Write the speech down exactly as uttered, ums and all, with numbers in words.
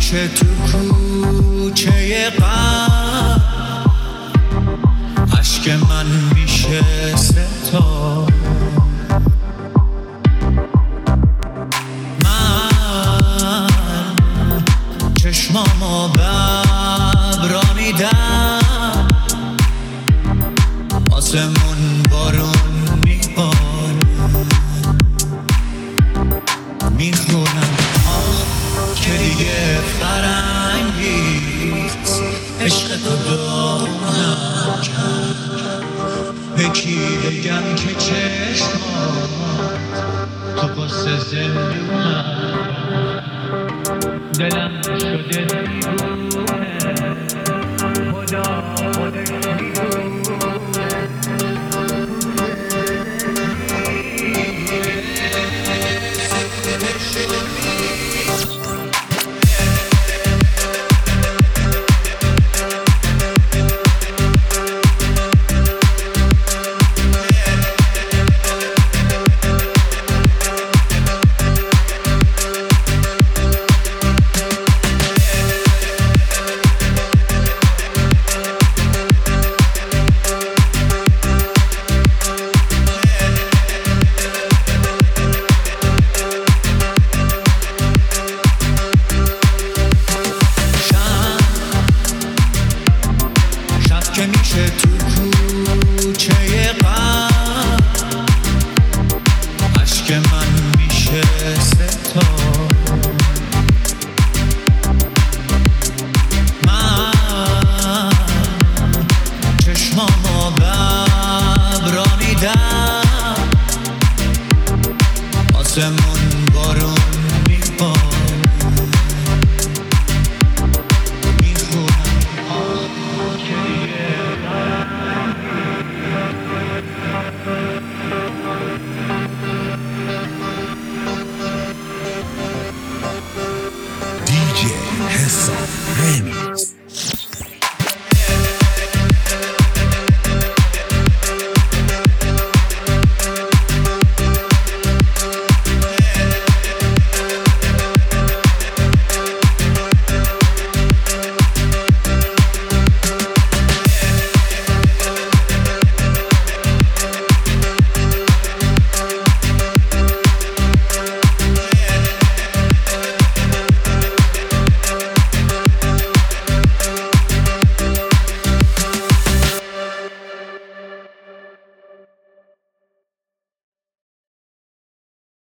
همیشه تو کوچه غم عشق من میشه ستاره. من چشمامو ببرانیدم، آسمون بارون میباره، میخونم که دیگه فرنگی عشق تو دارم کرد. به کی بگم که چشمات تو قصه زندونم، دلم شده دیوونه، خدا خودش میدونه.